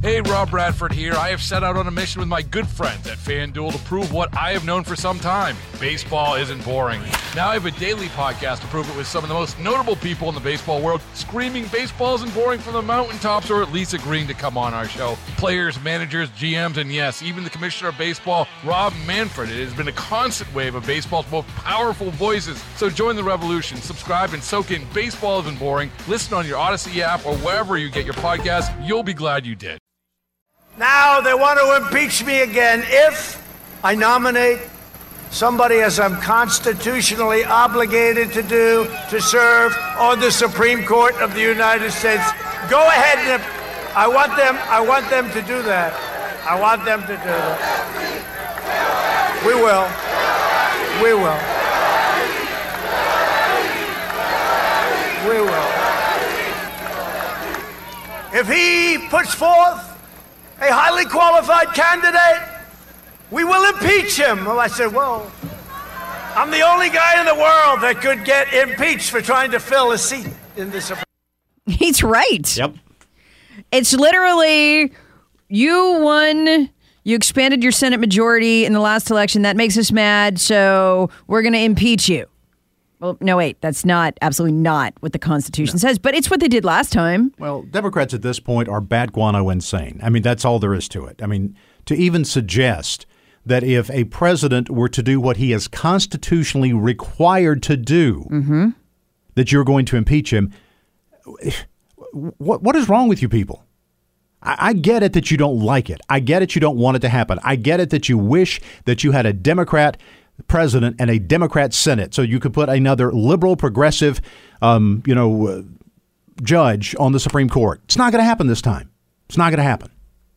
Hey, Rob Bradford here. I have set out on a mission with my good friends at FanDuel to prove what I have known for some time. Baseball isn't boring. Now I have a daily podcast to prove it with some of the most notable people in the baseball world, screaming baseball isn't boring from the mountaintops, or at least agreeing to come on our show. Players, managers, GMs, and yes, even the commissioner of baseball, Rob Manfred. It has been a constant wave of baseball's most powerful voices. So join the revolution. Subscribe and soak in Baseball Isn't Boring. Listen on your Odyssey app or wherever you get your podcasts. You'll be glad you did. Now they want to impeach me again if I nominate somebody, as I'm constitutionally obligated to do, to serve on the Supreme Court of the United States. Go ahead and I want them to do that. I want them to do that. We will. If he puts forth a highly qualified candidate, we will impeach him. Well, I said, well, I'm the only guy in the world that could get impeached for trying to fill a seat in the Supreme Court. He's right. Yep. It's literally, you won, you expanded your Senate majority in the last election. That makes us mad, so we're going to impeach you. Well, no, wait, that's absolutely not what the Constitution says, but it's what they did last time. Well, Democrats at this point are bat guano insane. I mean, that's all there is to it. I mean, to even suggest that if a president were to do what he is constitutionally required to do, that you're going to impeach him, what is wrong with you people? I get it that you don't like it. I get it you don't want it to happen. I get it that you wish that you had a Democrat president and a Democrat Senate, so you could put another liberal, progressive, judge on the Supreme Court. It's not going to happen this time. It's not going to happen.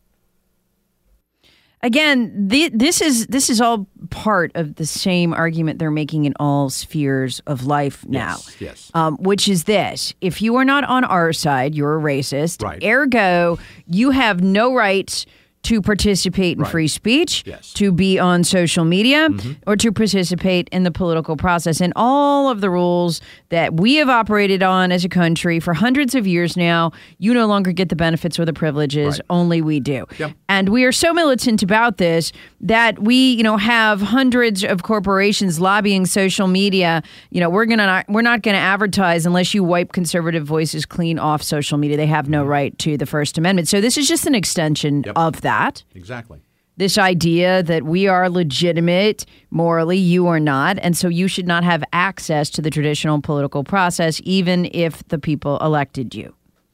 Again, this is all part of the same argument they're making in all spheres of life now. Yes. Which is this: if you are not on our side, you're a racist. Right. Ergo, you have no right to participate in free speech, to be on social media, or to participate in the political process. And all of the rules that we have operated on as a country for hundreds of years now, you no longer get the benefits or the privileges, only we do. Yep. And we are so militant about this that we, have hundreds of corporations lobbying social media. We're not going to advertise unless you wipe conservative voices clean off social media. They have no right to the First Amendment. So this is just an extension of that. Exactly. This idea that we are legitimate morally, you are not, and so you should not have access to the traditional political process, even if the people elected you.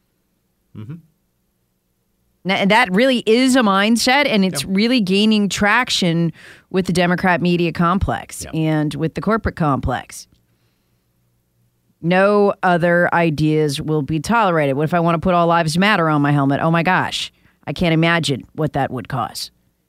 Now, that really is a mindset, and it's really gaining traction with the Democrat media complex and with the corporate complex. No other ideas will be tolerated. What if I want to put All Lives Matter on my helmet? Oh my gosh. I can't imagine what that would cause.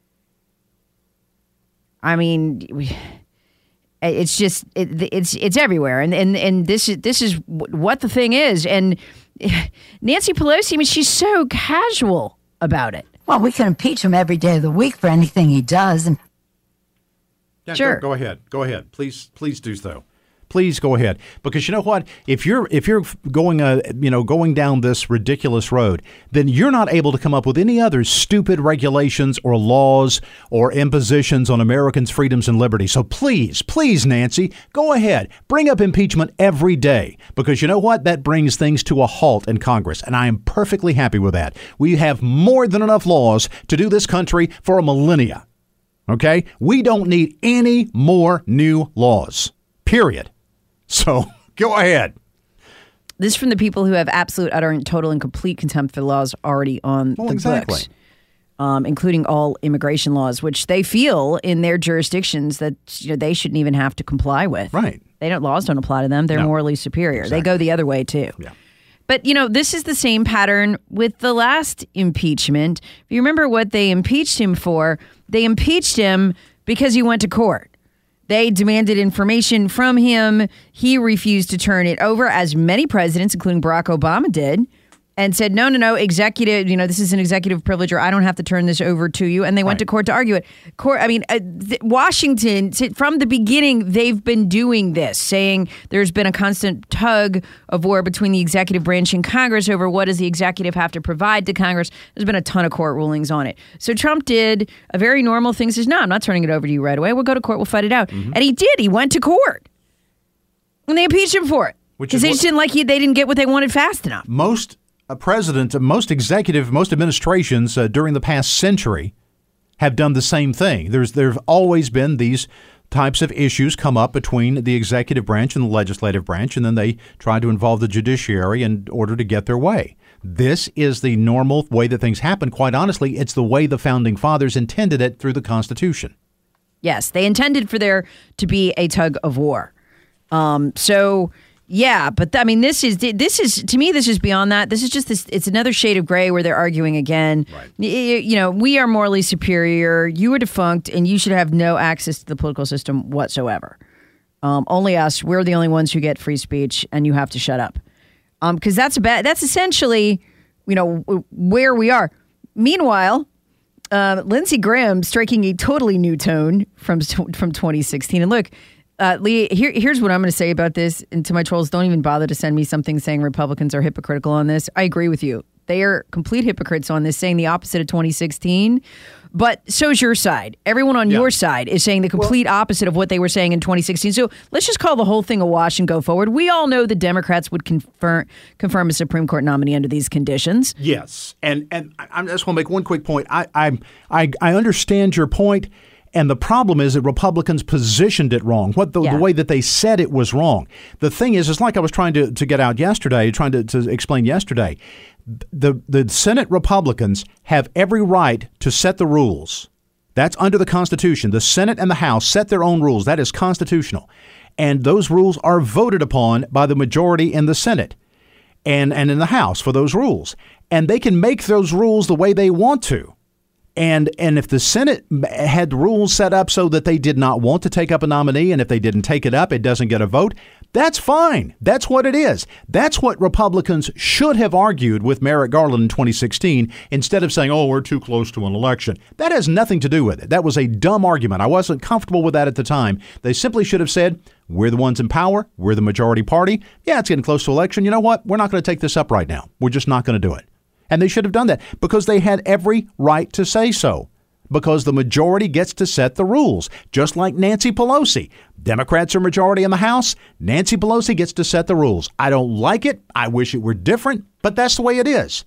I mean, it's just it's everywhere, and this is what the thing is. And Nancy Pelosi, I mean, she's so casual about it. Well, we can impeach him every day of the week for anything he does. And sure, go ahead. Please do so. Please go ahead, because you know what? If you're going going down this ridiculous road, then you're not able to come up with any other stupid regulations or laws or impositions on Americans' freedoms and liberties. So please, Nancy, go ahead, bring up impeachment every day, because you know what? That brings things to a halt in Congress, and I am perfectly happy with that. We have more than enough laws to do this country for a millennia. Okay, we don't need any more new laws. Period. So go ahead. This is from the people who have absolute, utter, and total and complete contempt for the laws already on the books, including all immigration laws, which they feel in their jurisdictions that they shouldn't even have to comply with. Right. Laws don't apply to them. They're morally superior. Exactly. They go the other way too. Yeah. But, this is the same pattern with the last impeachment. If you remember what they impeached him for, they impeached him because he went to court. They demanded information from him. He refused to turn it over, as many presidents, including Barack Obama, did. and said, no, executive, this is an executive privilege, or I don't have to turn this over to you. And they went to court to argue it. Washington, from the beginning, they've been doing this, saying there's been a constant tug of war between the executive branch and Congress over what does the executive have to provide to Congress. There's been a ton of court rulings on it. So Trump did a very normal thing, says, no, I'm not turning it over to you right away. We'll go to court, we'll fight it out. And he did. He went to court. And they impeached him for it. Because they just didn't they didn't get what they wanted fast enough. Most president, most executive, most administrations during the past century have done the same thing. There's always been these types of issues come up between the executive branch and the legislative branch, and then they try to involve the judiciary in order to get their way. This is the normal way that things happen. Quite honestly, it's the way the Founding Fathers intended it through the Constitution. Yes, they intended for there to be a tug of war. Yeah, but this is to me, this is beyond that. This is just this. It's another shade of gray where they're arguing again. Right. We are morally superior. You are defunct, and you should have no access to the political system whatsoever. Only us. We're the only ones who get free speech, and you have to shut up. Because that's essentially, where we are. Meanwhile, Lindsey Graham striking a totally new tone from 2016. And look. Lee, here's what I'm going to say about this. And to my trolls, don't even bother to send me something saying Republicans are hypocritical on this. I agree with you. They are complete hypocrites on this, saying the opposite of 2016. But so's your side. Everyone on your side is saying the complete opposite of what they were saying in 2016. So let's just call the whole thing a wash and go forward. We all know the Democrats would confirm a Supreme Court nominee under these conditions. Yes. And I just want to make one quick point. I understand your point. And the problem is that Republicans positioned it wrong. The way that they said it was wrong. The thing is, it's like I was trying to get out yesterday, trying to explain yesterday. The Senate Republicans have every right to set the rules. That's under the Constitution. The Senate and the House set their own rules. That is constitutional. And those rules are voted upon by the majority in the Senate and in the House for those rules. And they can make those rules the way they want to. And if the Senate had rules set up so that they did not want to take up a nominee, and if they didn't take it up, it doesn't get a vote, that's fine. That's what it is. That's what Republicans should have argued with Merrick Garland in 2016 instead of saying, we're too close to an election. That has nothing to do with it. That was a dumb argument. I wasn't comfortable with that at the time. They simply should have said, we're the ones in power. We're the majority party. Yeah, it's getting close to election. You know what? We're not going to take this up right now. We're just not going to do it. And they should have done that because they had every right to say so, because the majority gets to set the rules, just like Nancy Pelosi. Democrats are majority in the House. Nancy Pelosi gets to set the rules. I don't like it. I wish it were different, but that's the way it is.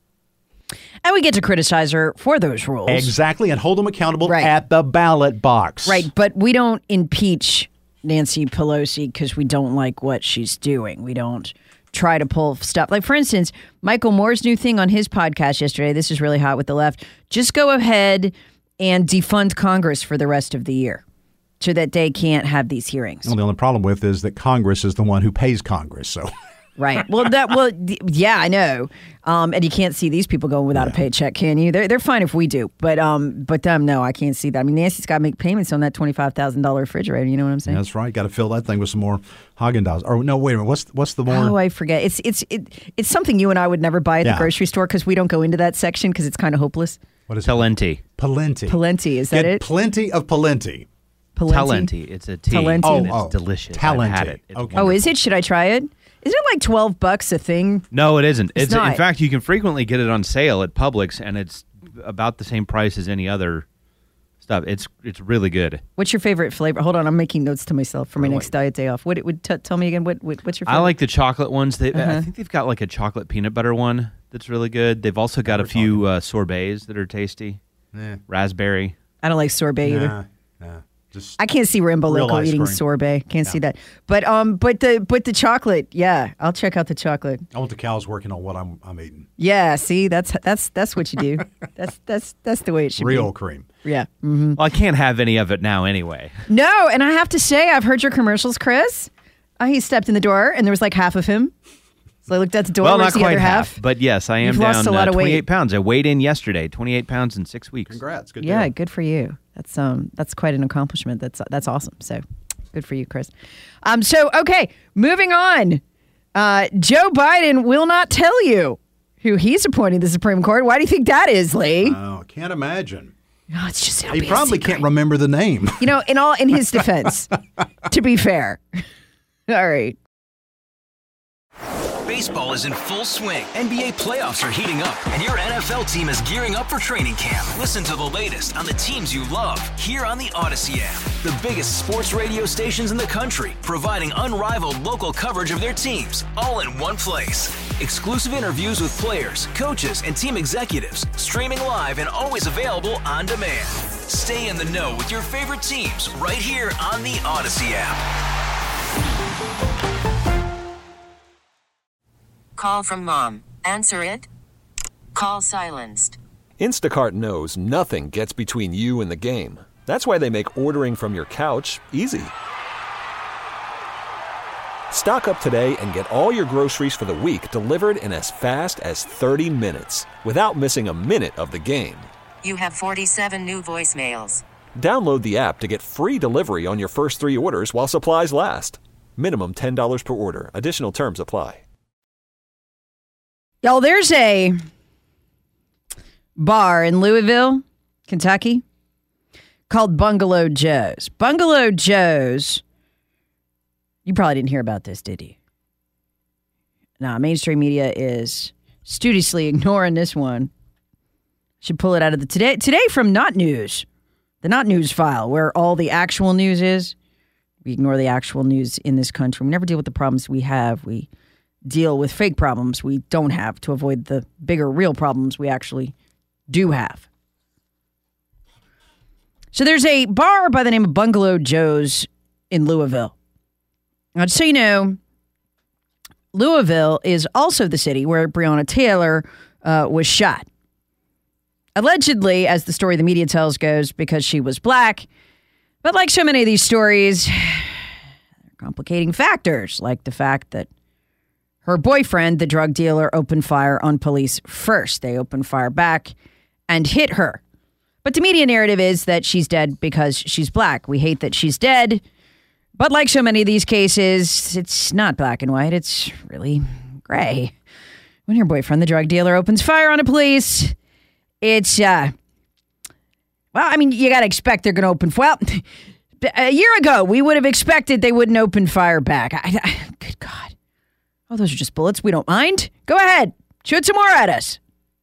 And we get to criticize her for those rules. Exactly, and hold them accountable at the ballot box. Right, but we don't impeach Nancy Pelosi because we don't like what she's doing. We don't try to pull stuff. Like, for instance, Michael Moore's new thing on his podcast yesterday, this is really hot with the left, just go ahead and defund Congress for the rest of the year so that they can't have these hearings. Well, the only problem with is that Congress is the one who pays Congress, so... Right. Well, yeah, I know. And you can't see these people going without a paycheck, can you? They're fine if we do, but them, no, I can't see that. I mean, Nancy's got to make payments on that $25,000 refrigerator. You know what I'm saying? That's right. Got to fill that thing with some more Haagen-Dazs. Or no, wait a minute. What's the more? Oh, I forget. It's something you and I would never buy at the grocery store because we don't go into that section because it's kind of hopeless. What is Talenti? Palenti. Is that Get it? Plenty of Palenti. Talenti. It's a tea. Talenti. It's delicious. Talenti. I've had it. It's Okay. Oh, is it? Should I try it? Isn't it like $12 a thing? No, it isn't. It's not. In fact, you can frequently get it on sale at Publix, and it's about the same price as any other stuff. It's really good. What's your favorite flavor? Hold on, I'm making notes to myself for my next diet day off. Tell me again. What's your favorite? I like the chocolate ones. I think they've got like a chocolate peanut butter one that's really good. They've also got a few sorbets that are tasty. Raspberry. I don't like sorbet either. Nah. I can't see Rambo Loco eating sorbet. Can't see that. But the chocolate, yeah, I'll check out the chocolate. I want the cows working on what I'm eating. Yeah, see, that's what you do. that's the way it should be. Real cream. Yeah. Mm-hmm. Well, I can't have any of it now anyway. No, and I have to say, I've heard your commercials, Chris. He stepped in the door, and there was like half of him. So I looked at the door. Well, where's not the quite other half? But yes, I am You've down lost a lot of 28 weight. pounds. I weighed in yesterday, 28 pounds in 6 weeks. Congrats. Good Yeah, deal. good for you. That's quite an accomplishment. That's awesome. So good for you, Chris. Okay, moving on. Joe Biden will not tell you who he's appointing the Supreme Court. Why do you think that is, Lee? Oh, I can't imagine. No, it's just he probably can't remember the name. You know, in his defense, to be fair. All right. Baseball is in full swing. NBA playoffs are heating up, and your NFL team is gearing up for training camp. Listen to the latest on the teams you love here on the Odyssey app. The biggest sports radio stations in the country, providing unrivaled local coverage of their teams, all in one place. Exclusive interviews with players, coaches, and team executives, streaming live and always available on demand. Stay in the know with your favorite teams right here on the Odyssey app. Call from mom. Answer it. Call silenced. Instacart knows nothing gets between you and the game. That's why they make ordering from your couch easy. Stock up today and get all your groceries for the week delivered in as fast as 30 minutes without missing a minute of the game. You have 47 new voicemails. Download the app to get free delivery on your first 3 orders while supplies last. Minimum $10 per order. Additional terms apply. Y'all, there's a bar in Louisville, Kentucky, called Bungalow Joe's. Bungalow Joe's, you probably didn't hear about this, did you? Nah, mainstream media is studiously ignoring this one. Should pull it out of the today from Not News, the Not News file, where all the actual news is. We ignore the actual news in this country. We never deal with the problems we have. We deal with fake problems we don't have to avoid the bigger real problems we actually do have. So there's a bar by the name of Bungalow Joe's in Louisville. Now, just so you know, Louisville is also the city where Breonna Taylor was shot. Allegedly, as the story the media tells goes, because she was black. But like so many of these stories, there are complicating factors, like the fact that her boyfriend, the drug dealer, opened fire on police first. They opened fire back and hit her. But the media narrative is that she's dead because she's black. We hate that she's dead. But like so many of these cases, it's not black and white. It's really gray. When your boyfriend, the drug dealer, opens fire on a police, it's, well, I mean, you got to expect they're going to open. Well, a year ago, we would have expected they wouldn't open fire back. Good God. Oh, those are just bullets. We don't mind. Go ahead. Shoot some more at us.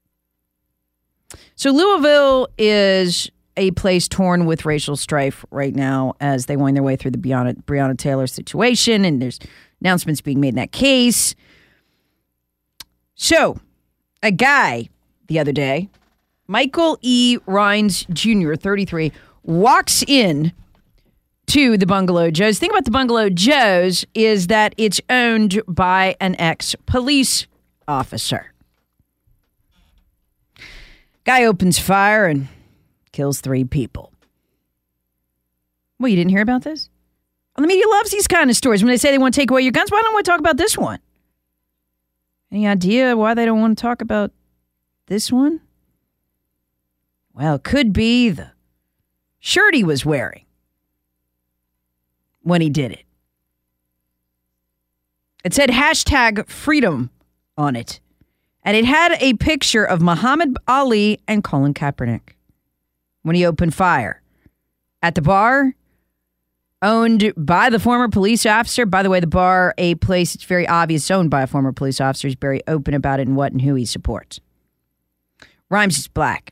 So Louisville is a place torn with racial strife right now as they wind their way through the Breonna Taylor situation, and there's announcements being made in that case. So a guy the other day, Michael E. Rhines Jr., 33, walks in to the Bungalow Joe's. The thing about the Bungalow Joe's is that it's owned by an ex-police officer. Guy opens fire and kills 3 people. Well, you didn't hear about this? Well, the media loves these kind of stories. When they say they want to take away your guns, why don't we talk about this one? Any idea why they don't want to talk about this one? Well, it could be the shirt he was wearing when he did it. It said #freedom on it. And it had a picture of Muhammad Ali and Colin Kaepernick when he opened fire at the bar owned by the former police officer. By the way, the bar, a place it's very obvious owned by a former police officer. He's very open about it and what and who he supports. Rhymes is black.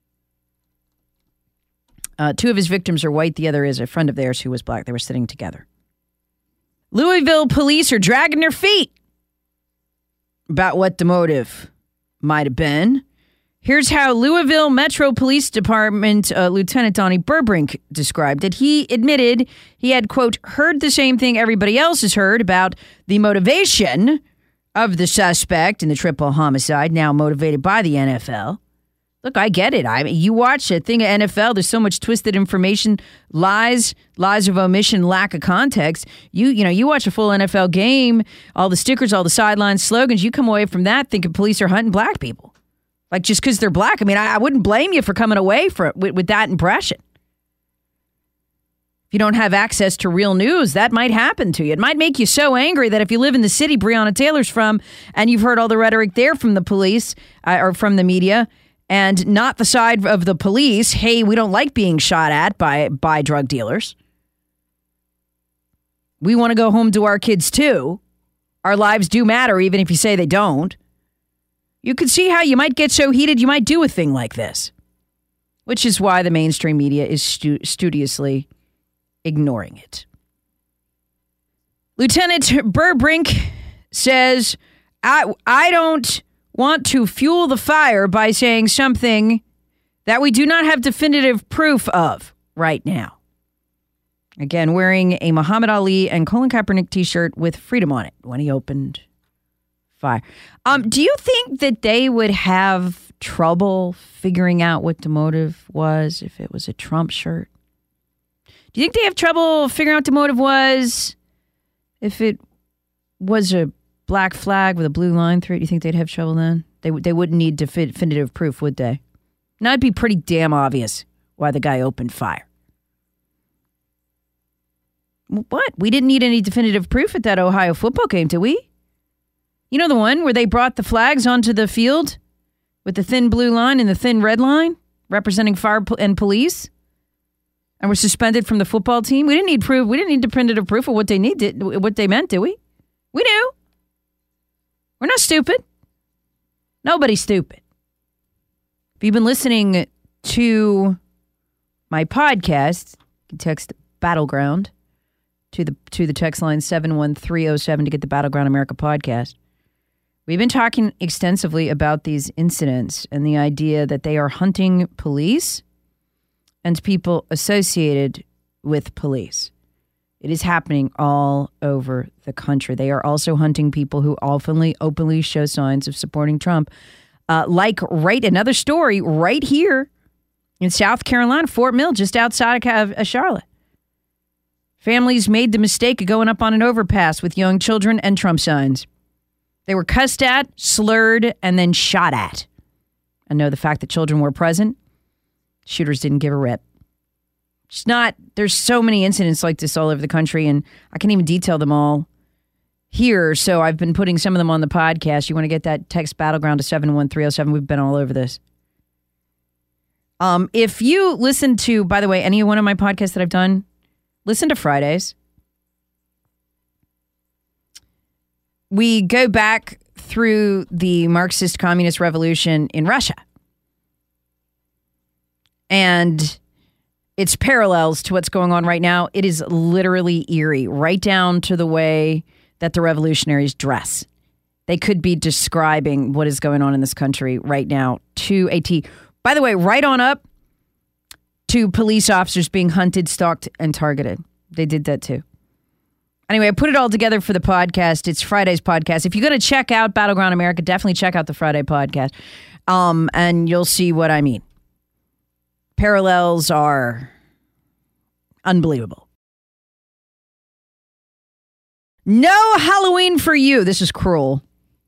2 of his victims are white. The other is a friend of theirs who was black. They were sitting together. Louisville police are dragging their feet about what the motive might have been. Here's how Louisville Metro Police Department Lieutenant Donnie Burbrink described it. He admitted he had, quote, heard the same thing everybody else has heard about the motivation of the suspect in the triple homicide, now motivated by the NFL. Look, I get it. I mean, you watch a thing of NFL, there's so much twisted information, lies of omission, lack of context. You watch a full NFL game, all the stickers, all the sidelines, slogans, you come away from that thinking police are hunting black people. Like, just because they're black. I mean, I wouldn't blame you for coming away with that impression. If you don't have access to real news, that might happen to you. It might make you so angry that if you live in the city Breonna Taylor's from and you've heard all the rhetoric there from the police or from the media and not the side of the police, hey, we don't like being shot at by drug dealers. We want to go home to our kids too. Our lives do matter even if you say they don't. You could see how you might get so heated you might do a thing like this, which is why the mainstream media is studiously ignoring it. Lieutenant Burbrink says, I don't want to fuel the fire by saying something that we do not have definitive proof of right now. Again, wearing a Muhammad Ali and Colin Kaepernick t-shirt with freedom on it when he opened fire. Do you think that they would have trouble figuring out what the motive was if it was a Trump shirt? Do you think they have trouble figuring out what the motive was if it was a black flag with a blue line through it? Do you think they'd have trouble then? They wouldn't need definitive proof, would they? Now it'd be pretty damn obvious why the guy opened fire. What? We didn't need any definitive proof at that Ohio football game, did we? You know the one where they brought the flags onto the field with the thin blue line and the thin red line representing fire and police? And were suspended from the football team? We didn't need proof. We didn't need definitive proof of what they needed, what they meant, did we? We knew. We're not stupid. Nobody's stupid. If you've been listening to my podcast, you can text Battleground to the text line 71307 to get the Battleground America podcast. We've been talking extensively about these incidents and the idea that they are hunting police and people associated with police. It is happening all over the country. They are also hunting people who openly show signs of supporting Trump. Another story right here in South Carolina, Fort Mill, just outside of Charlotte. Families made the mistake of going up on an overpass with young children and Trump signs. They were cussed at, slurred, and then shot at. I know the fact that children were present. Shooters didn't give a rip. There's so many incidents like this all over the country, and I can't even detail them all here, so I've been putting some of them on the podcast. You want to get that, text Battleground to 71307. We've been all over this. If you listen to, by the way, any one of my podcasts that I've done, listen to Fridays. We go back through the Marxist communist revolution in Russia. And its parallels to what's going on right now. It is literally eerie, right down to the way that the revolutionaries dress. They could be describing what is going on in this country right now to a T. By the way, right on up to police officers being hunted, stalked, and targeted. They did that too. Anyway, I put it all together for the podcast. It's Friday's podcast. If you're going to check out Battleground America, definitely check out the Friday podcast. And you'll see what I mean. Parallels are unbelievable. No Halloween for you. This is cruel.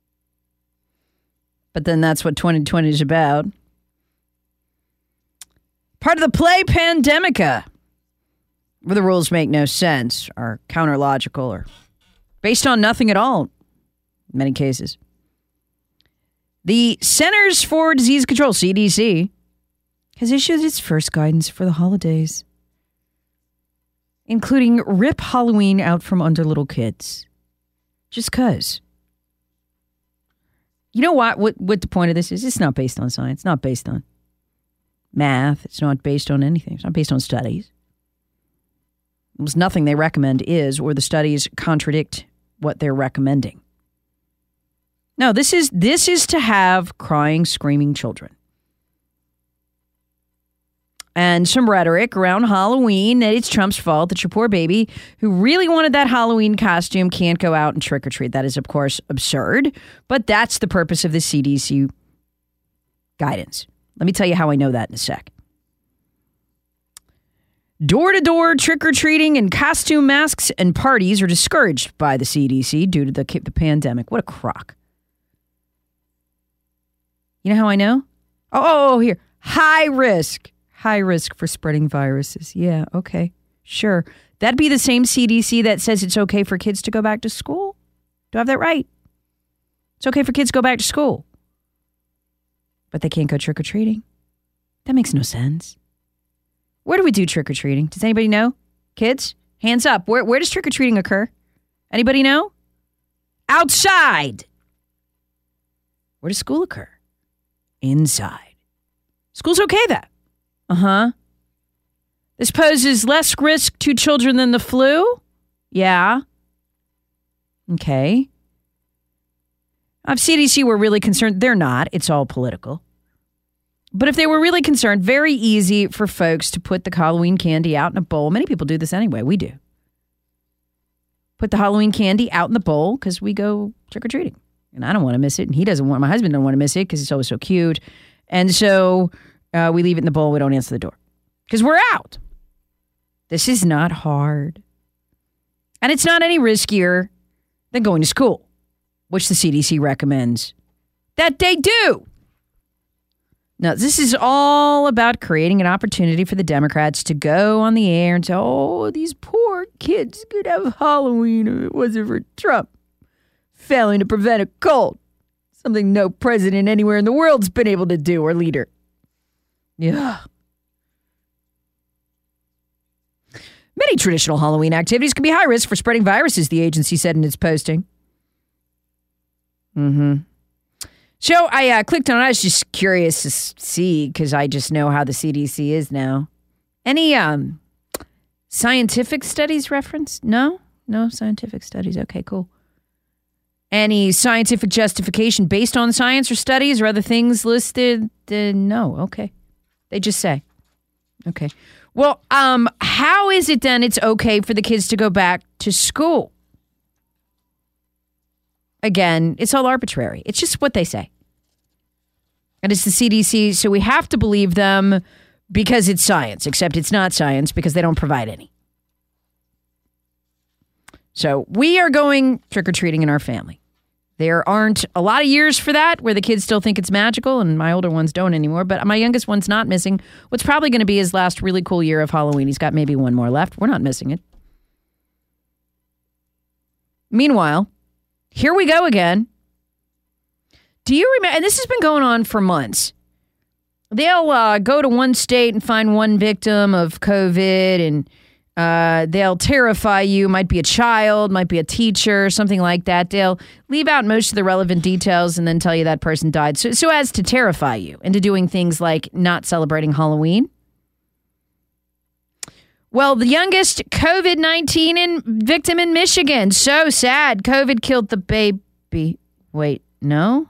But then that's what 2020 is about. Part of the play Pandemica, where the rules make no sense, are counterlogical, or based on nothing at all, in many cases. The Centers for Disease Control, CDC, has issued its first guidance for the holidays, including rip Halloween out from under little kids. Just 'cause. You know what the point of this is? It's not based on science. It's not based on math. It's not based on anything. It's not based on studies. There's nothing they recommend is, or the studies contradict what they're recommending. No, this is to have crying, screaming children. And some rhetoric around Halloween that it's Trump's fault that your poor baby who really wanted that Halloween costume can't go out and trick or treat. That is, of course, absurd. But that's the purpose of the CDC guidance. Let me tell you how I know that in a sec. Door-to-door trick-or-treating and costume masks and parties are discouraged by the CDC due to the pandemic. What a crock. You know how I know? Oh, here. High risk for spreading viruses. Yeah, okay. Sure. That'd be the same CDC that says it's okay for kids to go back to school. Do I have that right? It's okay for kids to go back to school. But they can't go trick-or-treating. That makes no sense. Where do we do trick-or-treating? Does anybody know? Kids? Hands up. Where does trick-or-treating occur? Anybody know? Outside. Where does school occur? Inside. School's okay, though. Uh-huh. This poses less risk to children than the flu? Yeah. Okay. If CDC were really concerned, they're not. It's all political. But if they were really concerned, very easy for folks to put the Halloween candy out in a bowl. Many people do this anyway. We do. Put the Halloween candy out in the bowl because we go trick-or-treating. And I don't want to miss it. And my husband don't want to miss it because it's always so cute. And so we leave it in the bowl. We don't answer the door because we're out. This is not hard. And it's not any riskier than going to school, which the CDC recommends that they do. Now, this is all about creating an opportunity for the Democrats to go on the air and say, oh, these poor kids could have Halloween if it wasn't for Trump failing to prevent a cold. Something no president anywhere in the world's been able to do, or leader. Yeah. Many traditional Halloween activities can be high risk for spreading viruses, the agency said in its posting. So I clicked on it. I was just curious to see because I just know how the CDC is now. Any scientific studies referenced? No scientific studies. Okay, cool. Any scientific justification based on science or studies or other things listed? No. Okay. They just say. Okay. Well, how is it then it's okay for the kids to go back to school? Again, it's all arbitrary. It's just what they say. And it's the CDC, so we have to believe them because it's science, except it's not science because they don't provide any. So we are going trick-or-treating in our family. There aren't a lot of years for that where the kids still think it's magical, and my older ones don't anymore, but my youngest one's not missing what's probably going to be his last really cool year of Halloween. He's got maybe one more left. We're not missing it. Meanwhile, here we go again. Do you remember, and this has been going on for months, they'll go to one state and find one victim of COVID, and they'll terrify you. Might be a child, might be a teacher, something like that. They'll leave out most of the relevant details and then tell you that person died, so as to terrify you into doing things like not celebrating Halloween. Well, the youngest COVID-19 victim in Michigan. So sad. COVID killed the baby. Wait, no.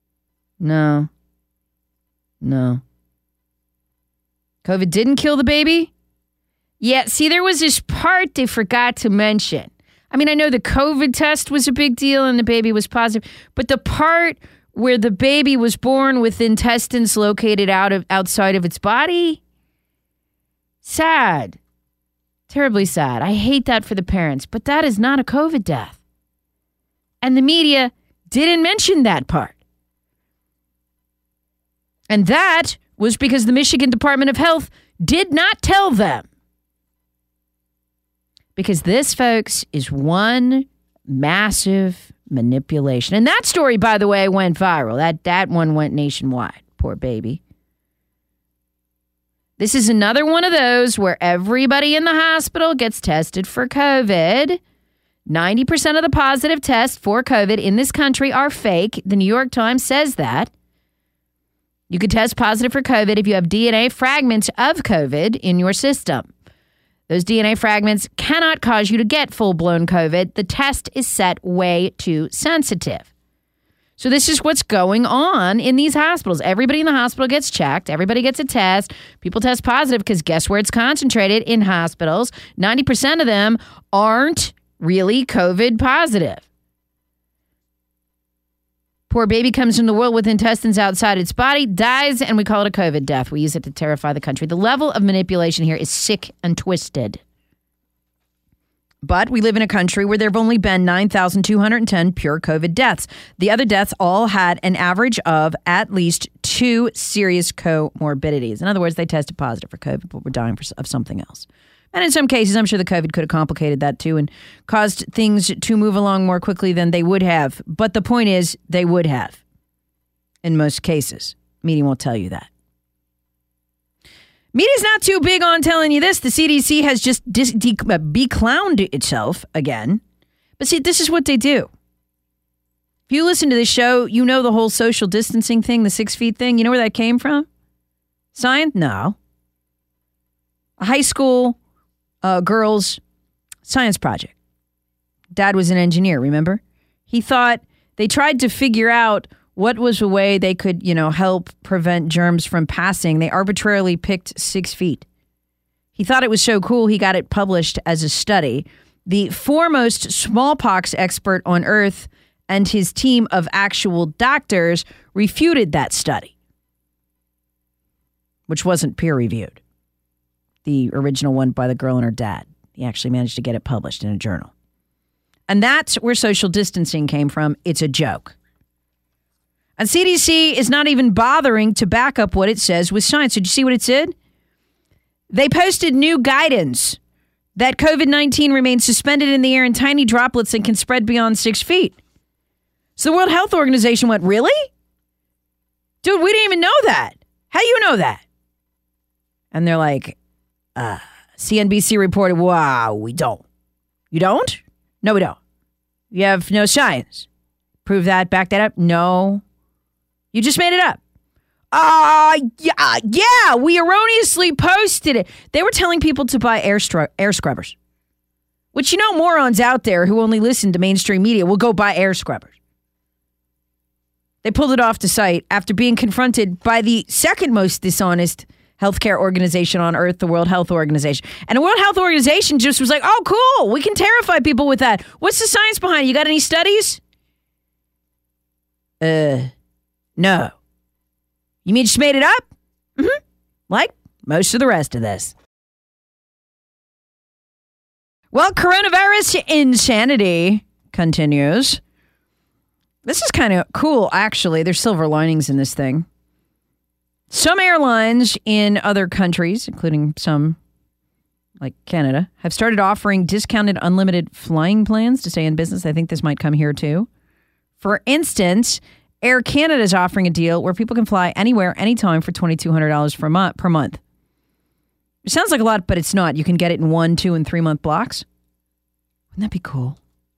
COVID didn't kill the baby? Yeah, see, there was this part they forgot to mention. I mean, I know the COVID test was a big deal and the baby was positive, but the part where the baby was born with intestines located outside of its body? Sad. Terribly sad. I hate that for the parents, but that is not a COVID death. And the media didn't mention that part. And that was because the Michigan Department of Health did not tell them. Because this, folks, is one massive manipulation. And that story, by the way, went viral. That one went nationwide. Poor baby. This is another one of those where everybody in the hospital gets tested for COVID. 90% of the positive tests for COVID in this country are fake. The New York Times says that. You could test positive for COVID if you have DNA fragments of COVID in your system. Those DNA fragments cannot cause you to get full-blown COVID. The test is set way too sensitive. So this is what's going on in these hospitals. Everybody in the hospital gets checked. Everybody gets a test. People test positive because guess where it's concentrated? In hospitals. 90% of them aren't really COVID positive. Poor baby comes into the world with intestines outside its body, dies, and we call it a COVID death. We use it to terrify the country. The level of manipulation here is sick and twisted. But we live in a country where there have only been 9,210 pure COVID deaths. The other deaths all had an average of at least 2 serious comorbidities. In other words, they tested positive for COVID, but were dying of something else. And in some cases, I'm sure the COVID could have complicated that too and caused things to move along more quickly than they would have. But the point is, they would have in most cases. Media won't tell you that. Media's not too big on telling you this. The CDC has just beclowned itself again. But see, this is what they do. If you listen to this show, you know the whole social distancing thing, the 6 feet thing. You know where that came from? Science? No. A high school girls' science project. Dad was an engineer, remember? He thought they tried to figure out what was a way they could, help prevent germs from passing. They arbitrarily picked 6 feet. He thought it was so cool, he got it published as a study. The foremost smallpox expert on Earth and his team of actual doctors refuted that study, which wasn't peer-reviewed. The original one by the girl and her dad. He actually managed to get it published in a journal. And that's where social distancing came from. It's a joke. And CDC is not even bothering to back up what it says with science. Did you see what it said? They posted new guidance that COVID-19 remains suspended in the air in tiny droplets and can spread beyond 6 feet. So the World Health Organization went, really? Dude, we didn't even know that. How do you know that? And they're like, CNBC reported, wow, we don't. You don't? No, we don't. You have no science. Prove that, back that up? No. You just made it up. Yeah, we erroneously posted it. They were telling people to buy air scrubbers, which, morons out there who only listen to mainstream media will go buy air scrubbers. They pulled it off the site after being confronted by the second most dishonest healthcare organization on Earth, the World Health Organization. And the World Health Organization just was like, oh, cool, we can terrify people with that. What's the science behind it? You got any studies? No. You mean just made it up? Mm-hmm. Like most of the rest of this. Well, coronavirus insanity continues. This is kind of cool, actually. There's silver linings in this thing. Some airlines in other countries, including some like Canada, have started offering discounted unlimited flying plans to stay in business. I think this might come here too. For instance, Air Canada is offering a deal where people can fly anywhere, anytime for $2,200 per month. It sounds like a lot, but it's not. You can get it in 1, 2, and 3 month blocks. Wouldn't that be cool?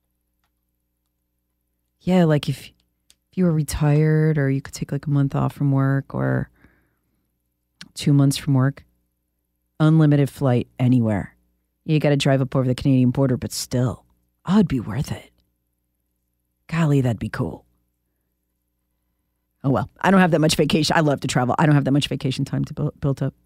Yeah, like if you were retired, or you could take like a month off from work, or 2 months from work. Unlimited flight anywhere. You got to drive up over the Canadian border, but still, it'd be worth it. Golly, that'd be cool. Oh, well, I don't have that much vacation. I love to travel. I don't have that much vacation time to build up.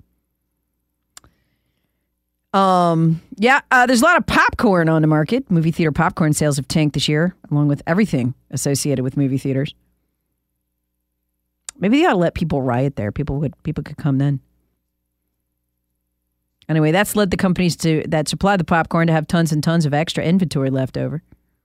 There's a lot of popcorn on the market. Movie theater popcorn sales have tanked this year, along with everything associated with movie theaters. Maybe they ought to let people riot there. People could come then. Anyway, that's led the companies that supply the popcorn to have tons and tons of extra inventory left over.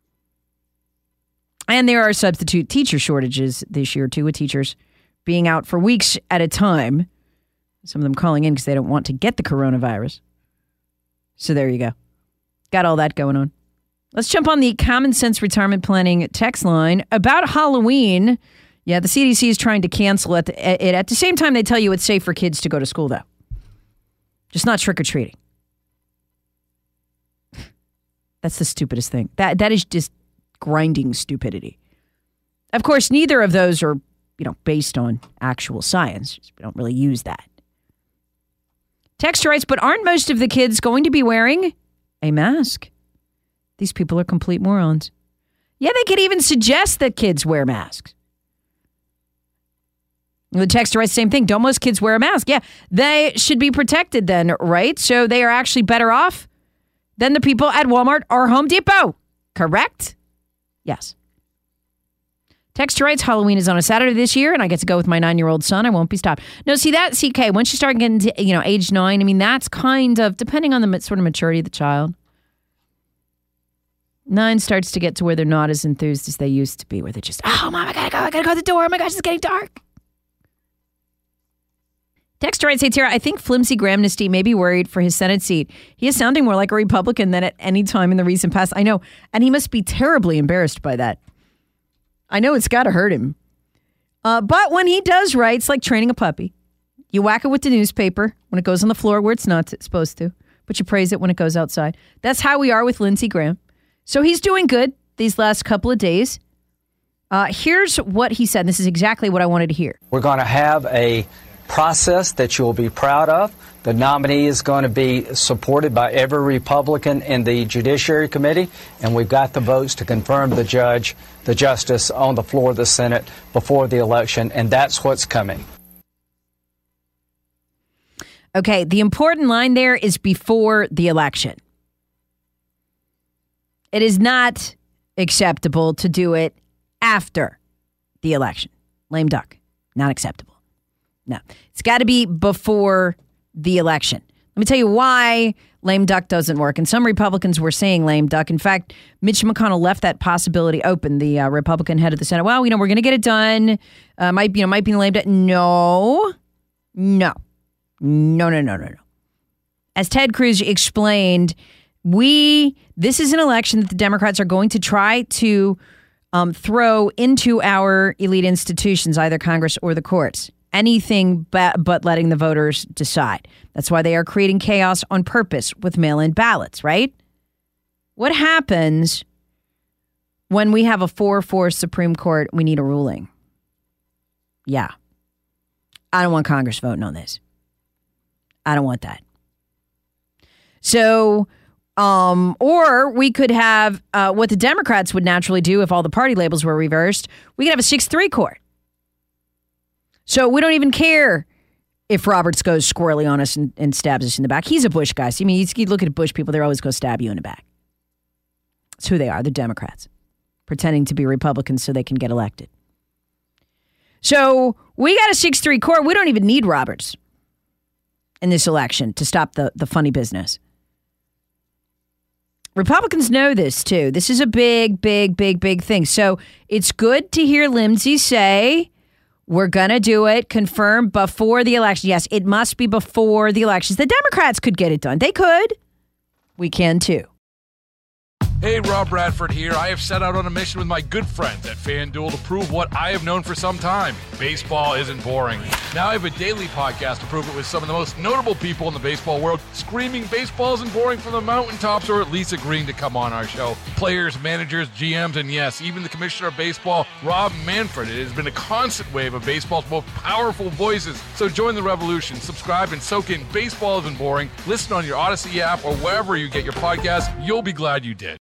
And there are substitute teacher shortages this year, too, with teachers being out for weeks at a time. Some of them calling in because they don't want to get the coronavirus. So there you go. Got all that going on. Let's jump on the Common Sense Retirement Planning text line about Halloween. Yeah, the CDC is trying to cancel it. At the same time, they tell you it's safe for kids to go to school, though. Just not trick-or-treating. That's the stupidest thing. That is just grinding stupidity. Of course, neither of those are, based on actual science. We don't really use that. Texter writes, but aren't most of the kids going to be wearing a mask? These people are complete morons. Yeah, they could even suggest that kids wear masks. The texter writes the same thing. Don't most kids wear a mask? Yeah, they should be protected then, right? So they are actually better off than the people at Walmart or Home Depot. Correct? Yes. Texter writes, Halloween is on a Saturday this year, and I get to go with my 9-year-old son. I won't be stopped. No, see, that, CK, once you start getting to, age 9, that's kind of, depending on the sort of maturity of the child, 9 starts to get to where they're not as enthused as they used to be, where they're just, oh, Mom, I gotta go to the door. Oh my gosh, it's getting dark. Texter writes, hey, Tara, I think flimsy Gramnesty may be worried for his Senate seat. He is sounding more like a Republican than at any time in the recent past. I know, and he must be terribly embarrassed by that. I know it's got to hurt him. But when he does right, it's like training a puppy. You whack it with the newspaper when it goes on the floor where it's not supposed to, but you praise it when it goes outside. That's how we are with Lindsey Graham. So he's doing good these last couple of days. Here's what he said. This is exactly what I wanted to hear. We're going to have a process that you'll be proud of. The nominee is going to be supported by every Republican in the Judiciary Committee, and we've got the votes to confirm the justice on the floor of the Senate before the election, and that's what's coming. Okay, the important line there is before the election. It is not acceptable to do it after the election. Lame duck. Not acceptable. No, it's got to be before the election. Let me tell you why lame duck doesn't work. And some Republicans were saying lame duck. In fact, Mitch McConnell left that possibility open, the Republican head of the Senate. Well, we're going to get it done. Might be lame duck. No. As Ted Cruz explained, this is an election that the Democrats are going to try to throw into our elite institutions, either Congress or the courts. Anything but letting the voters decide. That's why they are creating chaos on purpose with mail-in ballots, right? What happens when we have a 4-4 Supreme Court? We need a ruling. Yeah. I don't want Congress voting on this. I don't want that. So, or we could have what the Democrats would naturally do if all the party labels were reversed. We could have a 6-3 court. So we don't even care if Roberts goes squirrely on us and stabs us in the back. He's a Bush guy. So, I mean, you look at Bush people, they're always going to stab you in the back. That's who they are. They're Democrats, pretending to be Republicans so they can get elected. So we got a 6-3 court. We don't even need Roberts in this election to stop the funny business. Republicans know this, too. This is a big thing. So it's good to hear Lindsey say, we're going to do it, confirm before the election. Yes, it must be before the elections. The Democrats could get it done. They could. We can, too. Hey, Rob Bradford here. I have set out on a mission with my good friends at FanDuel to prove what I have known for some time. Baseball isn't boring. Now I have a daily podcast to prove it with some of the most notable people in the baseball world, screaming baseball isn't boring from the mountaintops, or at least agreeing to come on our show. Players, managers, GMs, and yes, even the commissioner of baseball, Rob Manfred. It has been a constant wave of baseball's most powerful voices. So join the revolution. Subscribe and soak in Baseball Isn't Boring. Listen on your Odyssey app or wherever you get your podcasts. You'll be glad you did.